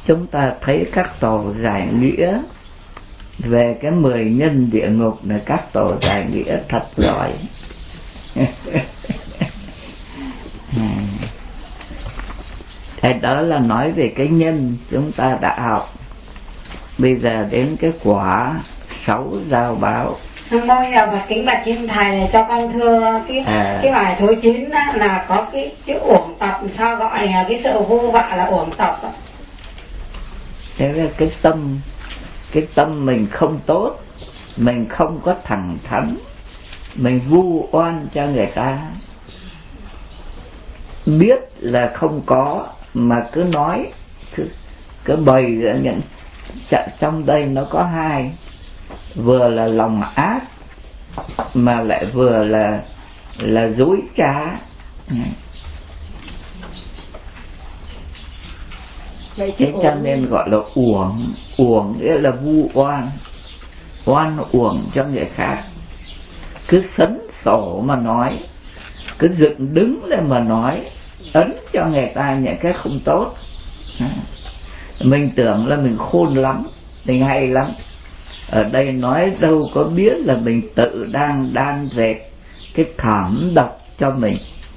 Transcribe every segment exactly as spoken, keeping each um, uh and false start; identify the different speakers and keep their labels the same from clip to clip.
Speaker 1: chúng ta thấy các tổ giải nghĩa về cái mười nhân địa ngục này, các tổ giải nghĩa thật giỏi. Thế đó là nói về cái nhân chúng ta đã học. Bây giờ đến cái quả sáu giao báo.
Speaker 2: Mô giờ mà kính bạch thiên thầy này cho con thưa cái à. cái bài số chín đó là có cái chữ uổng tập, sao gọi là cái sự vô vạ là uổng tập đó.
Speaker 1: Thế là cái tâm cái tâm mình không tốt, mình không có thẳng thắn, mình vu oan cho người ta, biết là không có mà cứ nói, cứ, cứ bày ra những trong đây nó có hai, vừa là lòng ác mà lại vừa là là dối trá. Thế cho nên gọi là uổng. Uổng nghĩa là vu oan, oan uổng cho người khác. Cứ sấn sổ mà nói, cứ dựng đứng lên mà nói, ấn cho người ta những cái không tốt. Mình tưởng là mình khôn lắm, mình hay lắm. Ở đây nói đâu có biết là mình tự đang đan dệt cái thảm độc cho mình.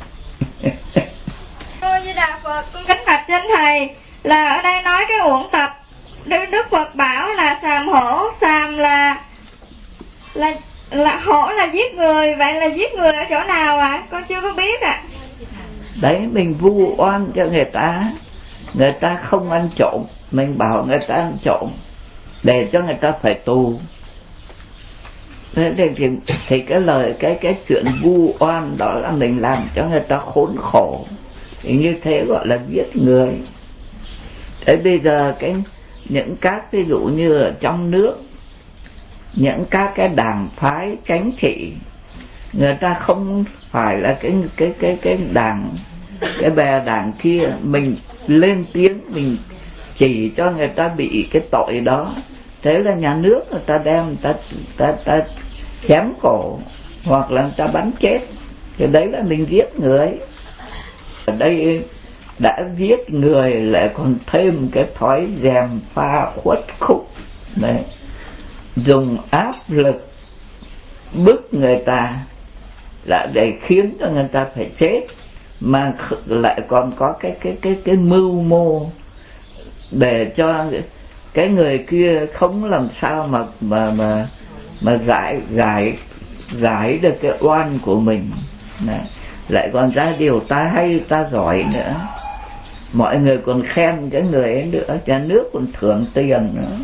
Speaker 3: Cô Di Đà Phật, con kính bạch trên thầy là ở đây nói cái uổng tập. Đức Phật bảo là sàm hổ, sàm là là là hổ là giết người, vậy là giết người ở chỗ nào ạ? À? Con chưa có biết ạ. À.
Speaker 1: Đấy, mình vu oan cho người ta, người ta không ăn trộm, mình bảo người ta ăn trộm để cho người ta phải tù. Thế thì, thì cái lời cái cái chuyện vu oan đó là mình làm cho người ta khốn khổ, thì như thế gọi là giết người. Thế bây giờ cái những các ví dụ như ở trong nước, những các cái đảng phái chính trị, người ta không phải là cái cái cái cái đảng cái bè đảng kia, mình lên tiếng mình chỉ cho người ta bị cái tội đó, thế là nhà nước người ta đem người ta ta ta chém cổ hoặc là người ta bắn chết, thì đấy là mình giết người. Ở đây đã giết người lại còn thêm cái thói gièm pha khuất khúc đấy, dùng áp lực bức người ta là để khiến cho người ta phải chết, mà lại còn có cái cái cái cái mưu mô để cho cái người kia không làm sao mà mà mà mà giải giải giải được cái oan của mình. Đấy. Lại còn ra điều ta hay ta giỏi nữa, mọi người còn khen cái người ấy nữa, nhà nước còn thưởng tiền nữa.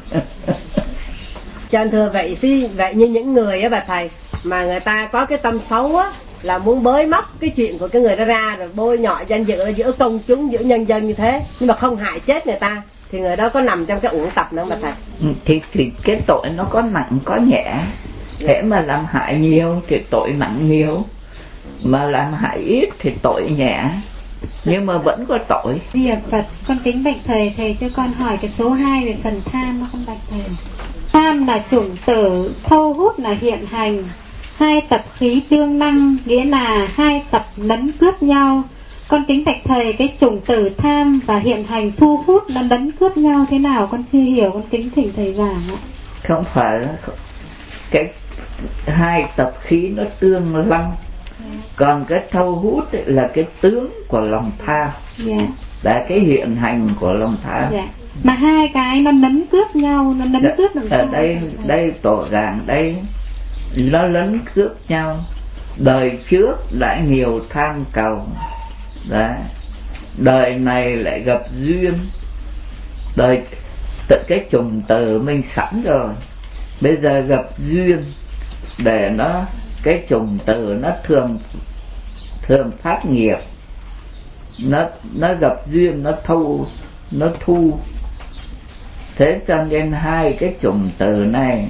Speaker 4: Cho anh thưa vậy thì vậy như những người á bà thầy mà người ta có cái tâm xấu á, là muốn bới móc cái chuyện của cái người đó ra rồi bôi nhọ danh dự ở giữa công chúng, giữa nhân dân như thế, nhưng mà không hại chết người ta, thì người đó có nằm trong cái uổng tập nữa bà thầy?
Speaker 1: Thì, thì cái tội nó có nặng có nhẹ. Thế mà làm hại nhiều thì tội nặng nhiều, mà làm hại ít thì tội nhẹ, nhưng mà vẫn có tội.
Speaker 5: Dạ Phật, con kính bạch thầy, thầy cho con hỏi cái số hai về phần tham nó không bạch thầy. Tham là chủng tử, thâu hút là hiện hành, hai tập khí tương năng, nghĩa là hai tập lấn cướp nhau. Con kính bạch thầy, cái chủng tử tham và hiện hành thu hút nó lấn cướp nhau thế nào con chưa hiểu, con kính thỉnh thầy giảng ạ.
Speaker 1: Không phải cái hai tập khí nó tương lăng, còn cái thâu hút là cái tướng của lòng tham, yeah. Là cái hiện hành của lòng tham,
Speaker 5: yeah. Mà hai cái nó lấn cướp nhau, nó lấn cướp làm sao?
Speaker 1: Ở đây đây tổ ràng đây nó lấn cướp nhau. Đời trước đã nhiều tham cầu, đấy. Đời này lại gặp duyên, đời tự cái chủng tử mình sẵn rồi, bây giờ gặp duyên để nó cái chủng tử nó thường thường phát nghiệp, nó nó gặp duyên nó thu nó thu thế cho nên hai cái chủng tử này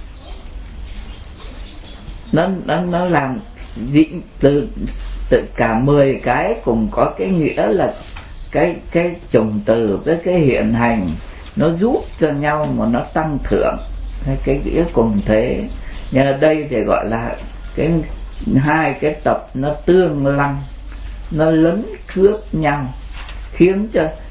Speaker 1: nó nó nó làm dị, từ từ cả mười cái cùng có cái nghĩa là cái cái chủng tử với cái hiện hành nó giúp cho nhau mà nó tăng thượng, hay cái nghĩa cùng thế. Nhưng ở đây thì gọi là cái hai cái tập nó tương lăng, nó lấn cướp nhau, khiến cho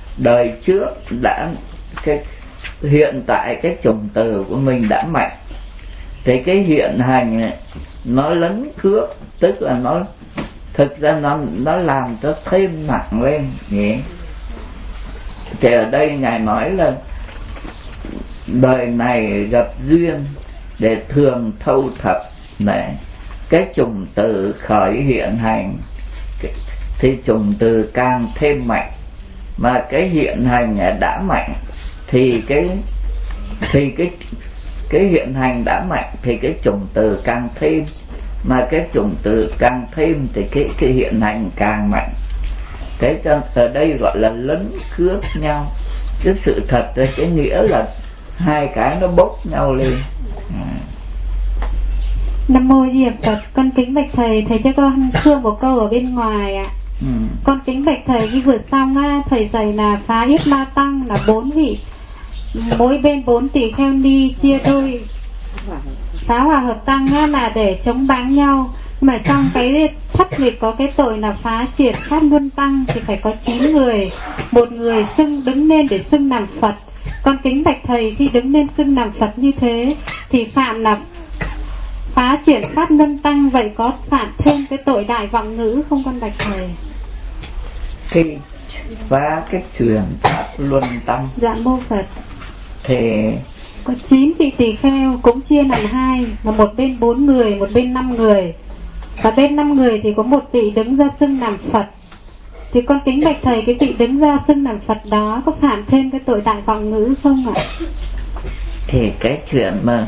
Speaker 1: đời trước đã cái hiện tại cái chủng từ của mình đã mạnh, thì cái hiện hành nó lấn cướp, tức là nó thực ra nó nó làm cho thêm nặng lên nhỉ. Thì ở đây ngài nói là đời này gặp duyên để thường thâu thập này cái chủng từ khởi hiện hành, thì chủng từ càng thêm mạnh, mà cái hiện hành đã mạnh thì cái thì cái cái hiện hành đã mạnh thì cái chủng từ càng thêm, mà cái chủng từ càng thêm thì cái cái hiện hành càng mạnh. Thế cho ở đây gọi là lấn cướp nhau, chứ sự thật là cái nghĩa là hai cái nó bốc nhau lên. À.
Speaker 5: Nam mô Di Đà Phật. Con kính bạch thầy, thầy cho con thưa một câu ở bên ngoài ạ. Ừ. Con kính bạch thầy, khi vừa xong á, thầy dạy là phá yết ma tăng là bốn vị, mỗi bên bốn tỷ kheo ni chia đôi, phá hòa hợp tăng á, là để chống báng nhau. Mà trong cái thất nghịch có cái tội là phá triệt pháp luân tăng thì phải có chín người, một người xưng đứng lên để xưng làm Phật. Con kính bạch thầy, khi đứng lên xưng làm Phật như thế thì phạm là phá triển pháp luân tăng, vậy có phạm thêm cái tội đại vọng ngữ không con bạch thầy?
Speaker 1: Khi phá cái truyền pháp luân tăng,
Speaker 5: dạ mô Phật,
Speaker 1: thì
Speaker 5: có chín vị tỳ kheo cũng chia làm hai, là một bên bốn người, một bên năm người, và bên năm người thì có một vị đứng ra xưng làm Phật. Thì con kính bạch thầy, cái vị đứng ra xưng làm Phật đó có phạm thêm cái tội đại vọng ngữ không ạ?
Speaker 1: Thì cái chuyện mà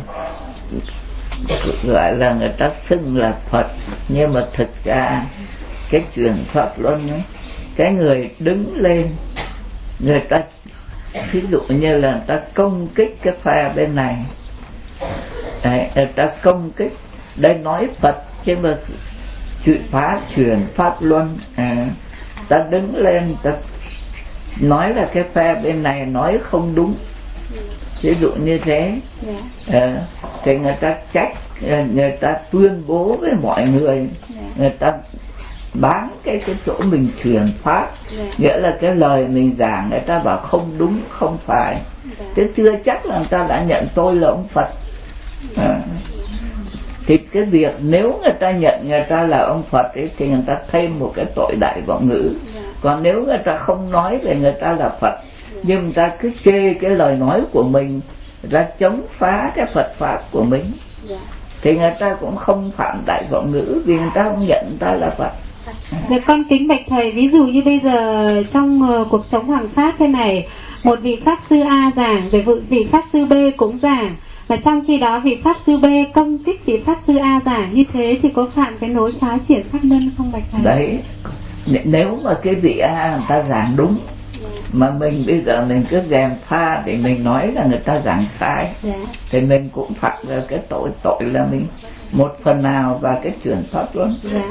Speaker 1: gọi là người ta xưng là Phật, nhưng mà thực ra cái truyền pháp luân ấy, cái người đứng lên, người ta ví dụ như là người ta công kích cái phe bên này, đấy, người ta công kích, đây nói Phật chứ mà chuyện phá truyền pháp luân, à, ta đứng lên ta nói là cái phe bên này nói không đúng, ví dụ như thế. Yeah. À, thì người ta trách, người ta tuyên bố với mọi người, yeah. Người ta bán cái cái chỗ mình truyền pháp, yeah. Nghĩa là cái lời mình giảng người ta bảo không đúng, không phải, yeah. Chứ chưa chắc là người ta đã nhận tôi là ông Phật. À, thì cái việc nếu người ta nhận người ta là ông Phật ấy, thì người ta thêm một cái tội đại vọng ngữ. Còn nếu người ta không nói về người ta là Phật, nhưng người ta cứ chê cái lời nói của mình, người ta chống phá cái Phật pháp của mình, thì người ta cũng không phạm đại vọng ngữ, vì người ta không nhận người ta là Phật.
Speaker 5: Dạ con kính bạch thầy, ví dụ như bây giờ trong uh, cuộc sống hoàng pháp thế này, một vị pháp sư A giảng, rồi vị pháp sư B cũng giảng, và trong khi đó vị pháp sư B công kích vị pháp sư A giảng, như thế thì có phạm cái nối phá triển pháp luân không bạch thầy?
Speaker 1: Đấy, nếu mà cái vị A người ta giảng đúng, yeah. Mà mình bây giờ mình cứ dèm pha để mình nói là người ta giảng sai, yeah. Thì mình cũng phạm vào cái tội tội là mình một phần nào vào cái chuyển pháp luân.
Speaker 5: Yeah.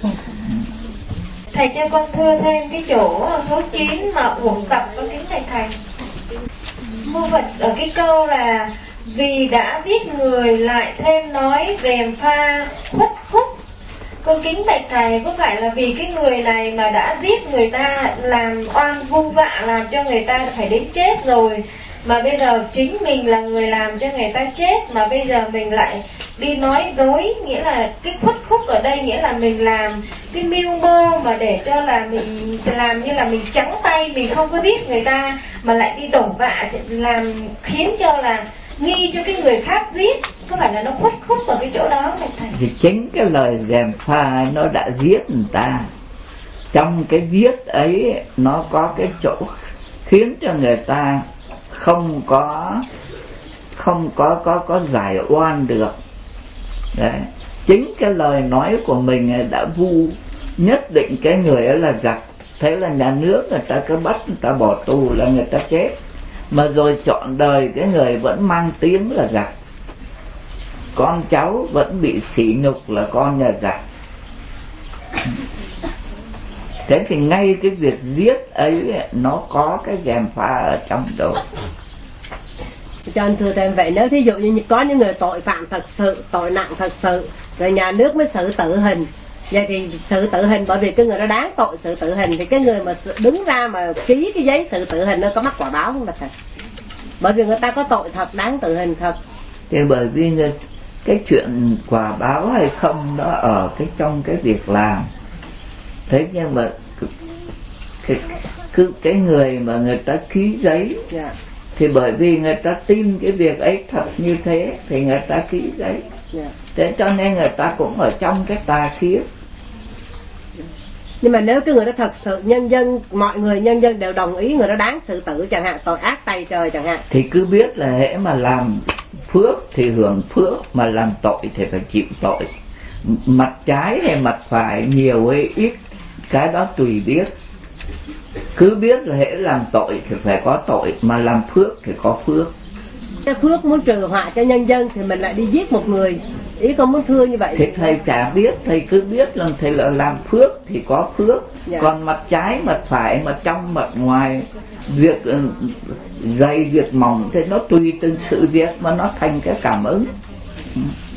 Speaker 3: Thầy cho con thưa thêm cái chỗ số chín mà uổng tập có kính này thầy. Mô Phật ở cái câu là vì đã giết người lại thêm nói dèm pha khuất khúc. Con kính bạch thầy, có phải là vì cái người này mà đã giết người ta, làm oan vu vạ, làm cho người ta phải đến chết rồi, mà bây giờ chính mình là người làm cho người ta chết, mà bây giờ mình lại đi nói dối, nghĩa là cái khuất khúc ở đây nghĩa là mình làm cái mưu mô mà để cho là mình làm như là mình trắng tay, mình không có giết người ta mà lại đi đổ vạ, làm khiến cho là nghi cho cái người khác giết, có phải là nó khuất khúc ở cái chỗ đó không thầy?
Speaker 1: Thì chính cái lời gièm pha nó đã giết người ta, trong cái giết ấy nó có cái chỗ khiến cho người ta không có không có có có giải oan được. Đấy, chính cái lời nói của mình đã vu nhất định cái người ấy là giặc, thế là nhà nước người ta cứ bắt người ta bỏ tù là người ta chết, mà rồi trọn đời cái người vẫn mang tiếng là giặc, con cháu vẫn bị sỉ nhục là con nhà giặc. Thế thì ngay cái việc giết ấy nó có cái gièm pha ở trong đó.
Speaker 4: Cho anh thưa thêm vậy, nếu thí dụ như có những người tội phạm thật sự, tội nặng thật sự, rồi nhà nước mới xử tử hình, Vậy thì sự tử hình, bởi vì cái người đó đáng tội sự tử hình, thì cái người mà đứng ra mà ký cái giấy sự tử hình nó có mắc quả báo không bạch thầy? Bởi vì người ta có tội thật, đáng tử hình thật.
Speaker 1: Thì bởi vì người, cái chuyện quả báo hay không đó ở cái trong cái việc làm. Thế nhưng mà cái, cứ cái người mà người ta ký giấy, yeah. Thì bởi vì người ta tin cái việc ấy thật như thế thì người ta ký giấy, yeah. Thế cho nên người ta cũng ở trong cái tà kiếp.
Speaker 4: Nhưng mà nếu cái người đó thật sự nhân dân, mọi người nhân dân đều đồng ý người đó đáng xử tử chẳng hạn, tội ác tay trời chẳng hạn,
Speaker 1: thì cứ biết là hễ mà làm phước thì hưởng phước, mà làm tội thì phải chịu tội. Mặt trái hay mặt phải, nhiều hay ít, cái đó tùy biết. Cứ biết là hễ làm tội thì phải có tội, mà làm phước thì có phước.
Speaker 4: Cái phước muốn trừ họa cho nhân dân thì mình lại đi giết một người, ý con muốn thưa như vậy.
Speaker 1: Thì thầy chả biết, thầy cứ biết là thầy là làm phước thì có phước, dạ. Còn mặt trái, mặt phải, mặt trong, mặt ngoài, việc dày, việc mỏng thì nó tùy từng sự việc mà nó thành cái cảm ứng.